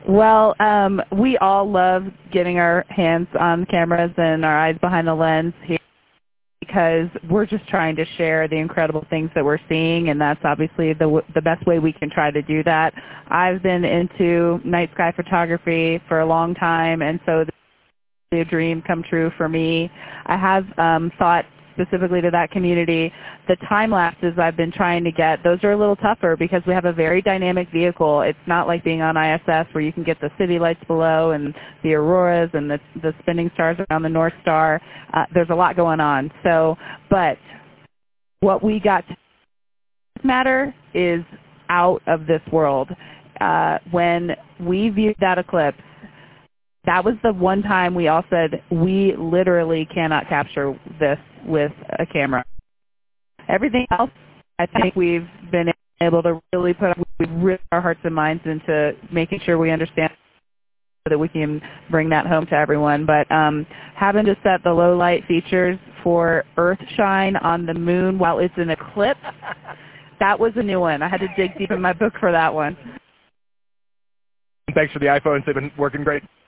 Well, we all love getting our hands on cameras and our eyes behind the lens here because we're just trying to share the incredible things that we're seeing, and that's obviously the best way we can try to do that. I've been into night sky photography for a long time, and so a dream come true for me. I have thought specifically to that community, the time lapses I've been trying to get, those are a little tougher because we have a very dynamic vehicle. It's not like being on ISS where you can get the city lights below and the auroras and the spinning stars around the North Star. There's a lot going on. So, but what we got to matter is out of this world. When we viewed that eclipse, that was the one time we all said, we literally cannot capture this with a camera. Everything else, I think we've been able to really we've ripped our hearts and minds into making sure we understand so that we can bring that home to everyone. But having to set the low light features for Earthshine on the moon while it's an eclipse, that was a new one. I had to dig deep in my book for that one. Thanks for the iPhones. They've been working great.